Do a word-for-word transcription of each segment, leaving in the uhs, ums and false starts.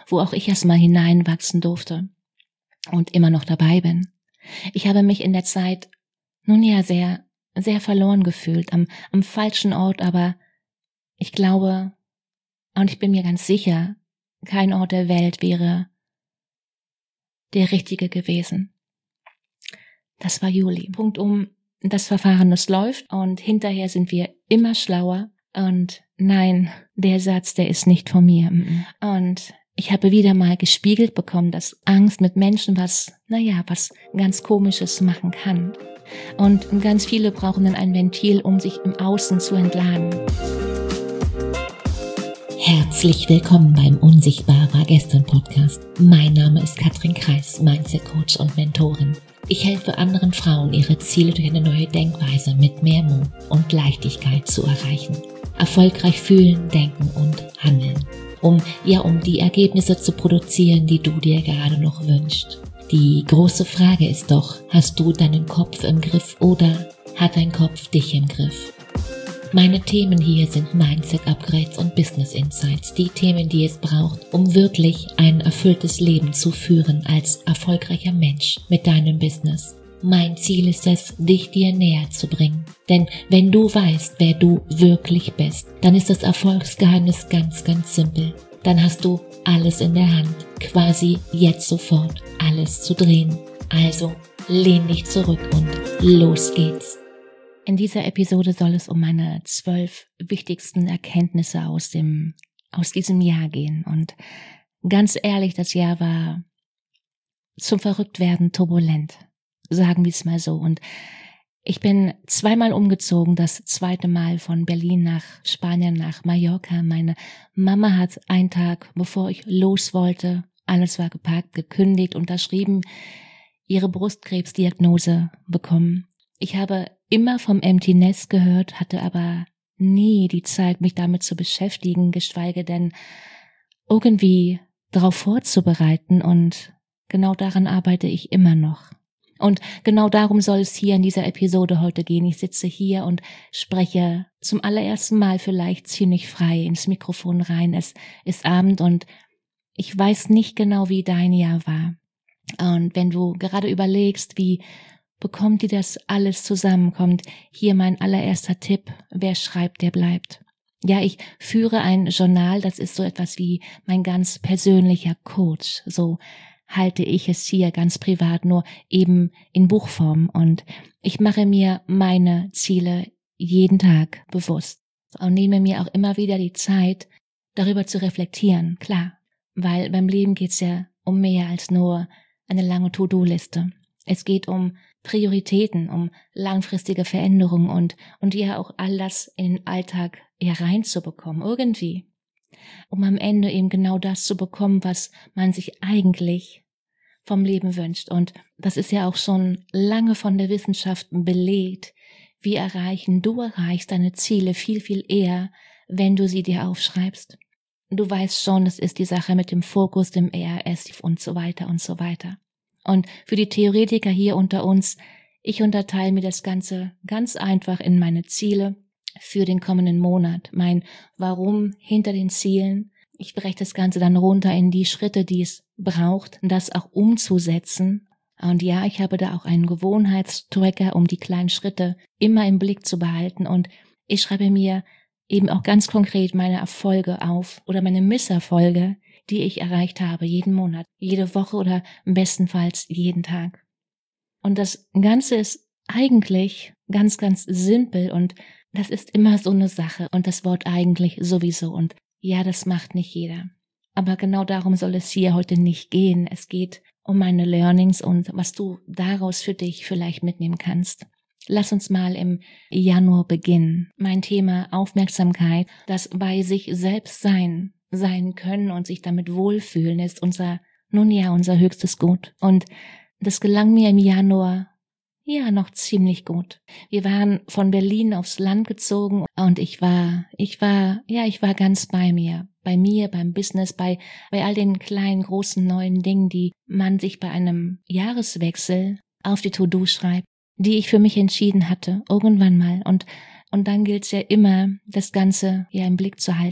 wo auch ich erstmal hineinwachsen durfte und immer noch dabei bin. Ich habe mich in der Zeit nun ja sehr, sehr verloren gefühlt, am, am falschen Ort, aber ich glaube und ich bin mir ganz sicher, kein Ort der Welt wäre der richtige gewesen. Das war Juli. Punkt um, das Verfahren, das läuft und hinterher sind wir immer schlauer und nein, der Satz, der ist nicht von mir. Und ich habe wieder mal gespiegelt bekommen, dass Angst mit Menschen was, naja, was ganz Komisches machen kann. Und ganz viele brauchen dann ein Ventil, um sich im Außen zu entladen. Herzlich willkommen beim Unsichtbar war gestern Podcast. Mein Name ist Katrin Kreis, Mindset Coach und Mentorin. Ich helfe anderen Frauen, ihre Ziele durch eine neue Denkweise mit mehr Mut und Leichtigkeit zu erreichen. Erfolgreich fühlen, denken und handeln. Um, ja, um die Ergebnisse zu produzieren, die du dir gerade noch wünschst. Die große Frage ist doch, hast du deinen Kopf im Griff oder hat dein Kopf dich im Griff? Meine Themen hier sind Mindset-Upgrades und Business Insights, die Themen, die es braucht, um wirklich ein erfülltes Leben zu führen als erfolgreicher Mensch mit deinem Business. Mein Ziel ist es, dich dir näher zu bringen. Denn wenn du weißt, wer du wirklich bist, dann ist das Erfolgsgeheimnis ganz, ganz simpel. Dann hast du alles in der Hand, quasi jetzt sofort alles zu drehen. Also lehn dich zurück und los geht's. In dieser Episode soll es um meine zwölf wichtigsten Erkenntnisse aus dem, aus diesem Jahr gehen. Und ganz ehrlich, das Jahr war zum Verrücktwerden turbulent, sagen wir es mal so. Und ich bin zweimal umgezogen, das zweite Mal von Berlin nach Spanien, nach Mallorca. Meine Mama hat einen Tag, bevor ich los wollte, alles war gepackt, gekündigt, unterschrieben, ihre Brustkrebsdiagnose bekommen. Ich habe immer vom Empty Nest gehört, hatte aber nie die Zeit, mich damit zu beschäftigen, geschweige denn irgendwie darauf vorzubereiten, und genau daran arbeite ich immer noch. Und genau darum soll es hier in dieser Episode heute gehen. Ich sitze hier und spreche zum allerersten Mal vielleicht ziemlich frei ins Mikrofon rein. Es ist Abend und ich weiß nicht genau, wie dein Jahr war. Und wenn du gerade überlegst, wie bekommt ihr das alles zusammen, kommt hier mein allererster Tipp: Wer schreibt, der bleibt. Ja, ich führe ein Journal, das ist so etwas wie mein ganz persönlicher Coach. So halte ich es hier ganz privat, nur eben in Buchform. Und ich mache mir meine Ziele jeden Tag bewusst und nehme mir auch immer wieder die Zeit, darüber zu reflektieren. Klar, weil beim Leben geht's ja um mehr als nur eine lange To-Do-Liste. Es geht um Prioritäten, um langfristige Veränderungen und, und ja auch all das in den Alltag hereinzubekommen, irgendwie. Um am Ende eben genau das zu bekommen, was man sich eigentlich vom Leben wünscht. Und das ist ja auch schon lange von der Wissenschaft belegt. Wir erreichen, du erreichst deine Ziele viel, viel eher, wenn du sie dir aufschreibst. Du weißt schon, das ist die Sache mit dem Fokus, dem E R S und so weiter und so weiter. Und für die Theoretiker hier unter uns, ich unterteile mir das Ganze ganz einfach in meine Ziele für den kommenden Monat, mein Warum hinter den Zielen. Ich breche das Ganze dann runter in die Schritte, die es braucht, das auch umzusetzen. Und ja, ich habe da auch einen Gewohnheitstracker, um die kleinen Schritte immer im Blick zu behalten. Und ich schreibe mir eben auch ganz konkret meine Erfolge auf oder meine Misserfolge, die ich erreicht habe, jeden Monat, jede Woche oder bestenfalls jeden Tag. Und das Ganze ist eigentlich ganz, ganz simpel und das ist immer so eine Sache und das Wort eigentlich sowieso. Und ja, das macht nicht jeder. Aber genau darum soll es hier heute nicht gehen. Es geht um meine Learnings und was du daraus für dich vielleicht mitnehmen kannst. Lass uns mal im Januar beginnen. Mein Thema Aufmerksamkeit, das bei sich selbst sein, sein können und sich damit wohlfühlen, ist unser, nun ja, unser höchstes Gut. Und das gelang mir im Januar, ja, noch ziemlich gut. Wir waren von Berlin aufs Land gezogen und ich war, ich war, ja, ich war ganz bei mir. Bei mir, beim Business, bei, bei all den kleinen, großen, neuen Dingen, die man sich bei einem Jahreswechsel auf die To-Do schreibt, die ich für mich entschieden hatte, irgendwann mal. Und, und dann gilt es ja immer, das Ganze ja im Blick zu halten.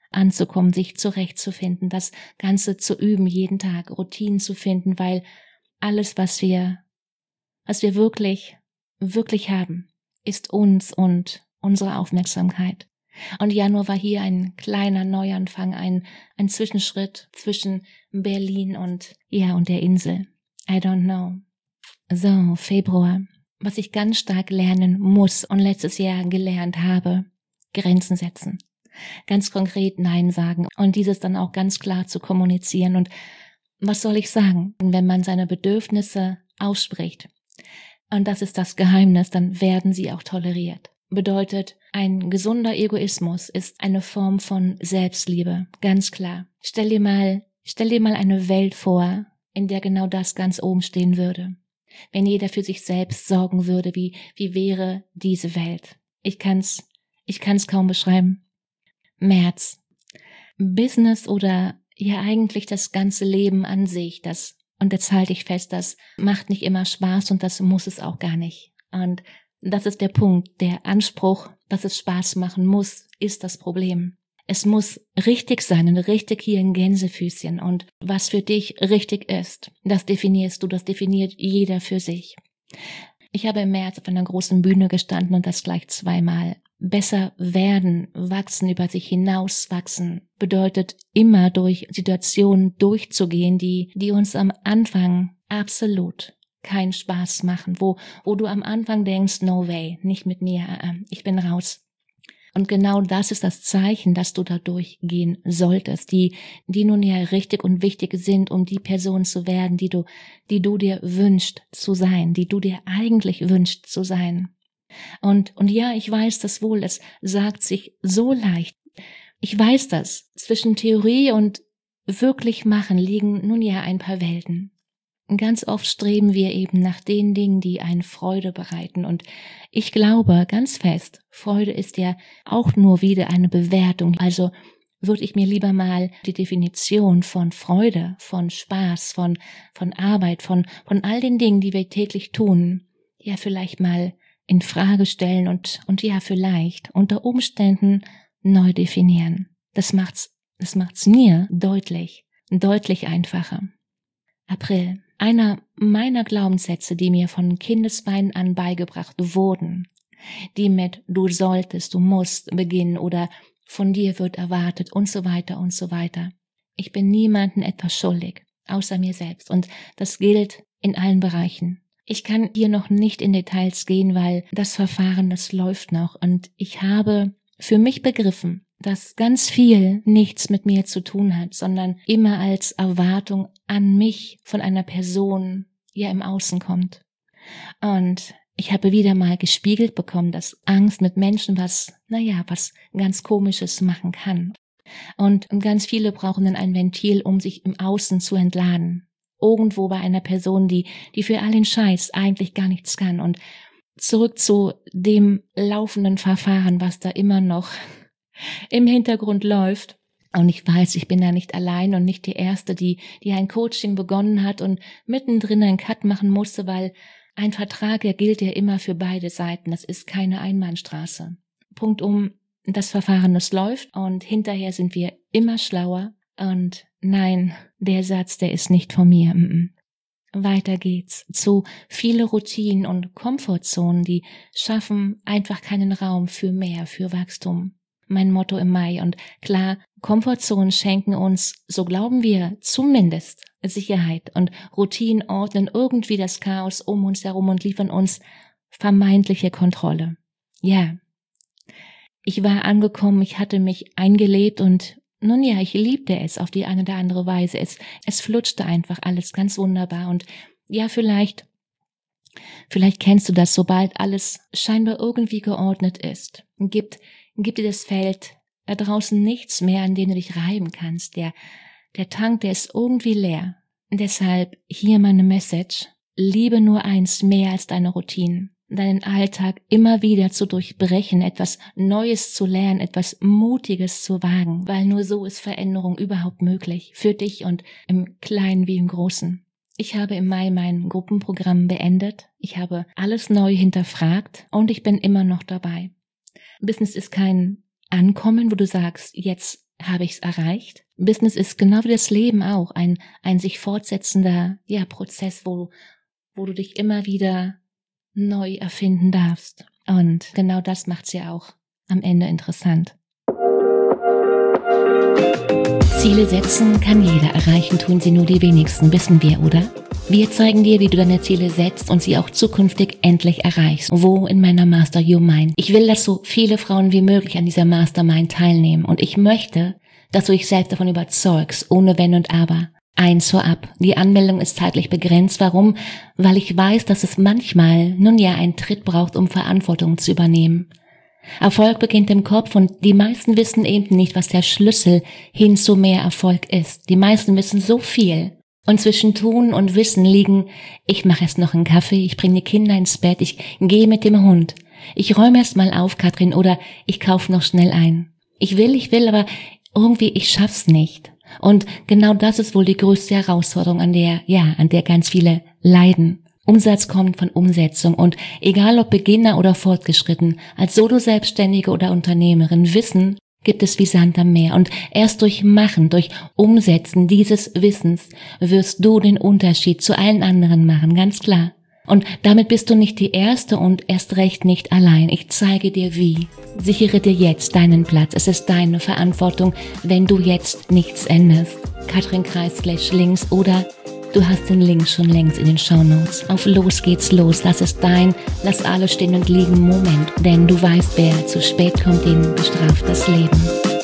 anzukommen, sich zurechtzufinden, das Ganze zu üben, jeden Tag Routinen zu finden, weil alles, was wir, was wir wirklich, wirklich haben, ist uns und unsere Aufmerksamkeit. Und Januar war hier ein kleiner Neuanfang, ein, ein Zwischenschritt zwischen Berlin und, ja, und der Insel. I don't know. So, Februar. Was ich ganz stark lernen muss und letztes Jahr gelernt habe, Grenzen setzen. Ganz konkret Nein sagen und dieses dann auch ganz klar zu kommunizieren. Und was soll ich sagen, wenn man seine Bedürfnisse ausspricht? Und das ist das Geheimnis, dann werden sie auch toleriert. Bedeutet, ein gesunder Egoismus ist eine Form von Selbstliebe, ganz klar. Stell dir mal, stell dir mal eine Welt vor, in der genau das ganz oben stehen würde. Wenn jeder für sich selbst sorgen würde, wie, wie wäre diese Welt? Ich kann's, ich kann's kaum beschreiben. März. Business oder ja eigentlich das ganze Leben an sich, das, und jetzt halte ich fest, das macht nicht immer Spaß und das muss es auch gar nicht. Und das ist der Punkt, der Anspruch, dass es Spaß machen muss, ist das Problem. Es muss richtig sein und richtig hier in Gänsefüßchen und was für dich richtig ist, das definierst du, das definiert jeder für sich. Ich habe im März auf einer großen Bühne gestanden und das gleich zweimal. Besser werden, wachsen, über sich hinaus wachsen, bedeutet immer durch Situationen durchzugehen, die, die uns am Anfang absolut keinen Spaß machen, wo, wo du am Anfang denkst, no way, nicht mit mir, ich bin raus. Und genau das ist das Zeichen, dass du da durchgehen solltest, die, die nun ja richtig und wichtig sind, um die Person zu werden, die du, die du dir wünschst zu sein, die du dir eigentlich wünschst zu sein. Und, und ja, ich weiß das wohl, es sagt sich so leicht. Ich weiß das. Zwischen Theorie und wirklich machen liegen nun ja ein paar Welten. Ganz oft streben wir eben nach den Dingen, die einen Freude bereiten. Und ich glaube ganz fest, Freude ist ja auch nur wieder eine Bewertung. Also würde ich mir lieber mal die Definition von Freude, von Spaß, von, von Arbeit, von, von all den Dingen, die wir täglich tun, ja vielleicht mal in Frage stellen und, und ja vielleicht unter Umständen neu definieren. Das macht's, das macht's mir deutlich, deutlich einfacher. April. Einer meiner Glaubenssätze, die mir von Kindesbeinen an beigebracht wurden, die mit du solltest, du musst beginnen oder von dir wird erwartet und so weiter und so weiter. Ich bin niemandem etwas schuldig, außer mir selbst und das gilt in allen Bereichen. Ich kann hier noch nicht in Details gehen, weil das Verfahren, das läuft noch und ich habe für mich begriffen, dass ganz viel nichts mit mir zu tun hat, sondern immer als Erwartung an mich von einer Person ja im Außen kommt. Und ich habe wieder mal gespiegelt bekommen, dass Angst mit Menschen was, naja, was ganz Komisches machen kann. Und ganz viele brauchen dann ein Ventil, um sich im Außen zu entladen. Irgendwo bei einer Person, die, die für all den Scheiß eigentlich gar nichts kann. Und zurück zu dem laufenden Verfahren, was da immer noch im Hintergrund läuft. Und ich weiß, ich bin da nicht allein und nicht die Erste, die, die ein Coaching begonnen hat und mittendrin einen Cut machen musste, weil ein Vertrag, der gilt ja immer für beide Seiten. Das ist keine Einbahnstraße. Punkt um, das Verfahren, das läuft und hinterher sind wir immer schlauer. Und nein, der Satz, der ist nicht von mir. Weiter geht's zu viele Routinen und Komfortzonen, die schaffen einfach keinen Raum für mehr, für Wachstum. Mein Motto im Mai. Und klar, Komfortzonen schenken uns, so glauben wir, zumindest Sicherheit und Routinen ordnen irgendwie das Chaos um uns herum und liefern uns vermeintliche Kontrolle. Ja, ich war angekommen, ich hatte mich eingelebt und nun ja, ich liebte es auf die eine oder andere Weise. Es, es flutschte einfach alles ganz wunderbar und ja, vielleicht, vielleicht kennst du das, sobald alles scheinbar irgendwie geordnet ist, gibt Gibt dir das Feld da draußen nichts mehr, an dem du dich reiben kannst. Der, der Tank, der ist irgendwie leer. Deshalb hier meine Message. Liebe nur eins mehr als deine Routinen. Deinen Alltag immer wieder zu durchbrechen, etwas Neues zu lernen, etwas Mutiges zu wagen, weil nur so ist Veränderung überhaupt möglich. Für dich und im Kleinen wie im Großen. Ich habe im Mai mein Gruppenprogramm beendet. Ich habe alles neu hinterfragt und ich bin immer noch dabei. Business ist kein Ankommen, wo du sagst, jetzt habe ich es erreicht? Business ist genau wie das Leben auch ein, ein sich fortsetzender ja, Prozess, wo, wo du dich immer wieder neu erfinden darfst. Und genau das macht es ja auch am Ende interessant. Ziele setzen kann jeder erreichen, tun sie nur die wenigsten, wissen wir, oder? Wir zeigen dir, wie du deine Ziele setzt und sie auch zukünftig endlich erreichst. Wo in meiner Master Your Mind? Ich will, dass so viele Frauen wie möglich an dieser Mastermind teilnehmen und ich möchte, dass du dich selbst davon überzeugst, ohne Wenn und Aber. Eins vorab, die Anmeldung ist zeitlich begrenzt. Warum? Weil ich weiß, dass es manchmal, nun ja, einen Tritt braucht, um Verantwortung zu übernehmen. Erfolg beginnt im Kopf und die meisten wissen eben nicht, was der Schlüssel hin zu mehr Erfolg ist. Die meisten wissen so viel. Und zwischen Tun und Wissen liegen, ich mache erst noch einen Kaffee, ich bringe die Kinder ins Bett, ich gehe mit dem Hund. Ich räume erst mal auf, Katrin, oder ich kaufe noch schnell ein. Ich will, ich will, aber irgendwie, ich schaff's nicht. Und genau das ist wohl die größte Herausforderung, an der, ja, an der ganz viele leiden. Umsatz kommt von Umsetzung und egal ob Beginner oder fortgeschritten, als Solo-Selbstständige oder Unternehmerin, Wissen gibt es wie Sand am Meer und erst durch Machen, durch Umsetzen dieses Wissens wirst du den Unterschied zu allen anderen machen, ganz klar. Und damit bist du nicht die Erste und erst recht nicht allein. Ich zeige dir wie. Sichere dir jetzt deinen Platz. Es ist deine Verantwortung, wenn du jetzt nichts änderst. Katrin Kreis slash links oder du hast den Link schon längst in den Shownotes. Auf los geht's los. Das ist dein, lass alles stehen und liegen Moment. Denn du weißt, wer zu spät kommt, den bestraft das Leben.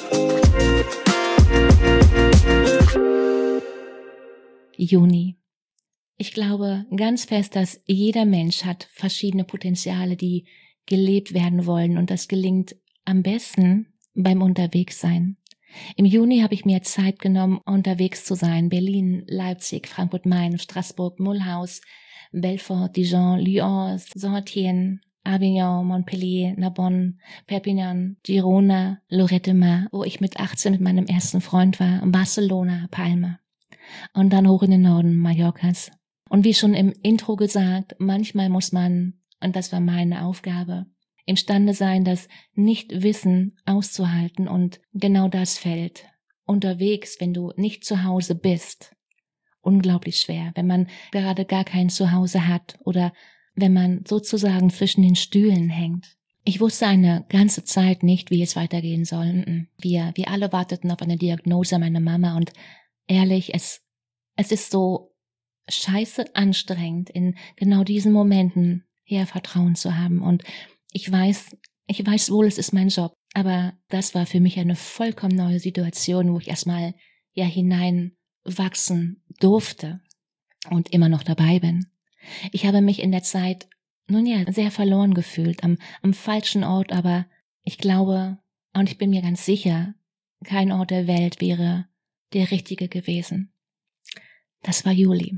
Juni. Ich glaube ganz fest, dass jeder Mensch hat verschiedene Potenziale, die gelebt werden wollen und das gelingt am besten beim Unterwegssein. Im Juni habe ich mir Zeit genommen, unterwegs zu sein. Berlin, Leipzig, Frankfurt-Main, Straßburg, Mulhouse, Belfort, Dijon, Lyon, Saint-Étienne, Avignon, Montpellier, Narbonne, Perpignan, Girona, Lorette Mar, wo ich mit achtzehn mit meinem ersten Freund war, Barcelona, Palma. Und dann hoch in den Norden Mallorcas. Und wie schon im Intro gesagt, manchmal muss man, und das war meine Aufgabe, imstande sein, das Nichtwissen auszuhalten und genau das fällt unterwegs, wenn du nicht zu Hause bist, unglaublich schwer, wenn man gerade gar kein Zuhause hat oder wenn man sozusagen zwischen den Stühlen hängt. Ich wusste eine ganze Zeit nicht, wie es weitergehen soll. Wir, wir alle warteten auf eine Diagnose meiner Mama und ehrlich, es, es ist so scheiße anstrengend, in genau diesen Momenten her Vertrauen zu haben. Und ich weiß, ich weiß wohl, es ist mein Job, aber das war für mich eine vollkommen neue Situation, wo ich erstmal ja hineinwachsen durfte und immer noch dabei bin. Ich habe mich in der Zeit, nun ja, sehr verloren gefühlt, am, am falschen Ort, aber ich glaube, und ich bin mir ganz sicher, kein Ort der Welt wäre der richtige gewesen. Das war Juli.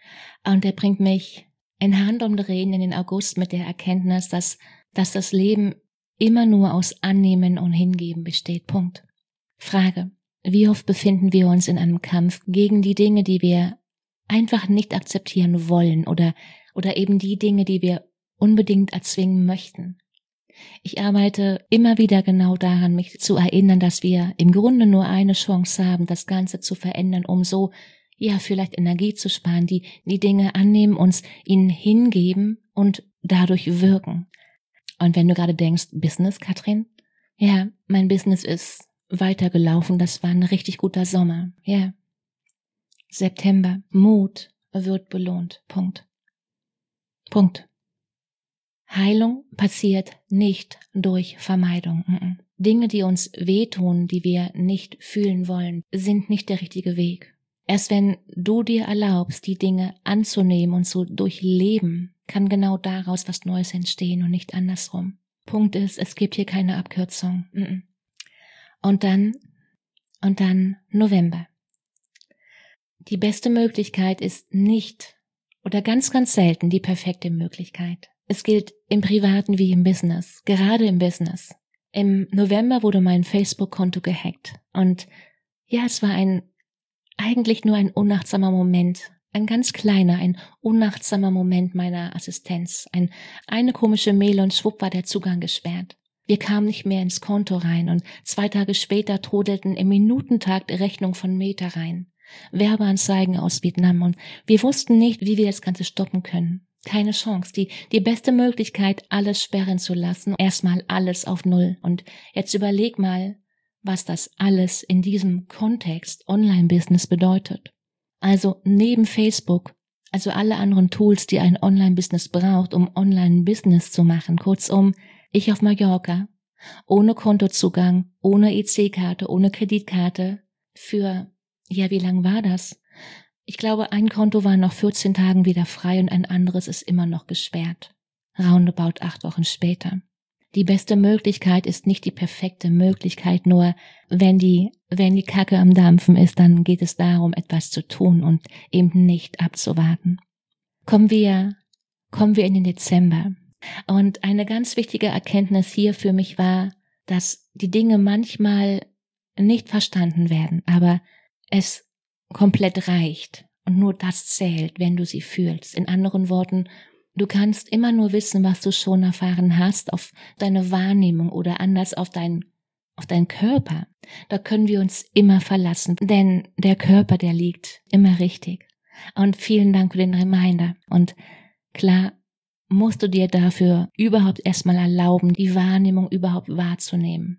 Und er bringt mich in Handumdrehen in den August mit der Erkenntnis, dass, dass das Leben immer nur aus Annehmen und Hingeben besteht. Punkt. Frage: Wie oft befinden wir uns in einem Kampf gegen die Dinge, die wir einfach nicht akzeptieren wollen oder, oder eben die Dinge, die wir unbedingt erzwingen möchten? Ich arbeite immer wieder genau daran, mich zu erinnern, dass wir im Grunde nur eine Chance haben, das Ganze zu verändern, um so, ja, vielleicht Energie zu sparen, die, die Dinge annehmen, uns ihnen hingeben und dadurch wirken. Und wenn du gerade denkst, Business, Katrin? Ja, mein Business ist weitergelaufen, das war ein richtig guter Sommer, ja. September, Mut wird belohnt, Punkt. Punkt. Heilung passiert nicht durch Vermeidung. Dinge, die uns wehtun, die wir nicht fühlen wollen, sind nicht der richtige Weg. Erst wenn du dir erlaubst, die Dinge anzunehmen und zu durchleben, kann genau daraus was Neues entstehen und nicht andersrum. Punkt ist, es gibt hier keine Abkürzung. Und dann, und dann November. Die beste Möglichkeit ist nicht oder ganz, ganz selten die perfekte Möglichkeit. Es gilt im Privaten wie im Business, gerade im Business. Im November wurde mein Facebook-Konto gehackt und ja, es war ein eigentlich nur ein unachtsamer Moment, ein ganz kleiner, ein unachtsamer Moment meiner Assistenz. Ein, eine komische Mail und schwupp war der Zugang gesperrt. Wir kamen nicht mehr ins Konto rein und zwei Tage später trudelten im Minutentakt Rechnungen von Meta rein. Werbeanzeigen aus Vietnam und wir wussten nicht, wie wir das Ganze stoppen können. Keine Chance. Die, die beste Möglichkeit, alles sperren zu lassen. Erstmal alles auf Null. Und jetzt überleg mal, was das alles in diesem Kontext Online-Business bedeutet. Also neben Facebook, also alle anderen Tools, die ein Online-Business braucht, um Online-Business zu machen. Kurzum, ich auf Mallorca, ohne Kontozugang, ohne E C-Karte, ohne Kreditkarte, für, ja, wie lang war das? Ich glaube, ein Konto war nach vierzehn Tagen wieder frei und ein anderes ist immer noch gesperrt. Roundabout acht Wochen später. Die beste Möglichkeit ist nicht die perfekte Möglichkeit, nur wenn die, wenn die Kacke am Dampfen ist, dann geht es darum, etwas zu tun und eben nicht abzuwarten. Kommen wir, kommen wir in den Dezember. Und eine ganz wichtige Erkenntnis hier für mich war, dass die Dinge manchmal nicht verstanden werden, aber es komplett reicht und nur das zählt, wenn du sie fühlst. In anderen Worten, du kannst immer nur wissen, was du schon erfahren hast, auf deine Wahrnehmung oder anders auf dein, auf deinen Körper. Da können wir uns immer verlassen, denn der Körper, der liegt immer richtig. Und vielen Dank für den Reminder. Und klar, musst du dir dafür überhaupt erstmal erlauben, die Wahrnehmung überhaupt wahrzunehmen.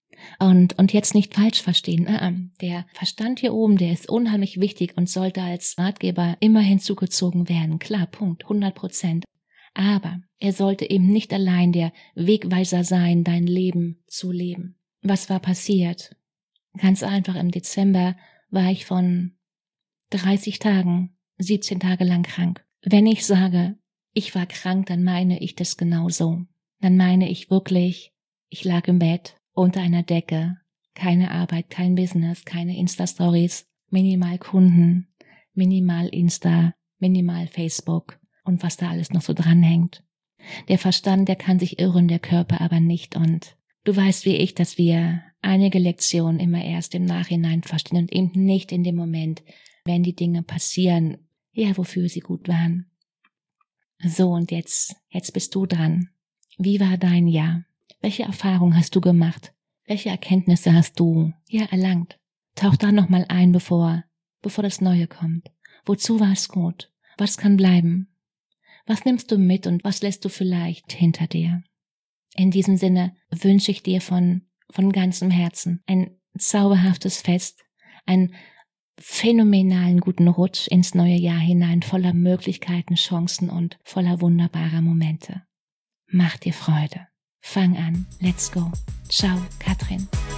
Und, und jetzt nicht falsch verstehen. Der Verstand hier oben, der ist unheimlich wichtig und sollte als Ratgeber immer hinzugezogen werden. Klar, Punkt, hundert Prozent. Aber er sollte eben nicht allein der Wegweiser sein, dein Leben zu leben. Was war passiert? Ganz einfach, im Dezember war ich von dreißig Tagen, siebzehn Tage lang krank. Wenn ich sage, ich war krank, dann meine ich das genau so. Dann meine ich wirklich, ich lag im Bett, unter einer Decke, keine Arbeit, kein Business, keine Insta-Stories, minimal Kunden, minimal Insta, minimal Facebook und was da alles noch so dranhängt. Der Verstand, der kann sich irren, der Körper aber nicht. Und du weißt wie ich, dass wir einige Lektionen immer erst im Nachhinein verstehen und eben nicht in dem Moment, wenn die Dinge passieren, ja, wofür sie gut waren. So, und jetzt, jetzt bist du dran. Wie war dein Jahr? Welche Erfahrungen hast du gemacht? Welche Erkenntnisse hast du ja erlangt? Tauch da nochmal ein, bevor, bevor das Neue kommt. Wozu war es gut? Was kann bleiben? Was nimmst du mit und was lässt du vielleicht hinter dir? In diesem Sinne wünsche ich dir von, von ganzem Herzen ein zauberhaftes Fest, einen phänomenalen guten Rutsch ins neue Jahr hinein, voller Möglichkeiten, Chancen und voller wunderbarer Momente. Mach dir Freude. Fang an. Let's go. Ciao, Katrin.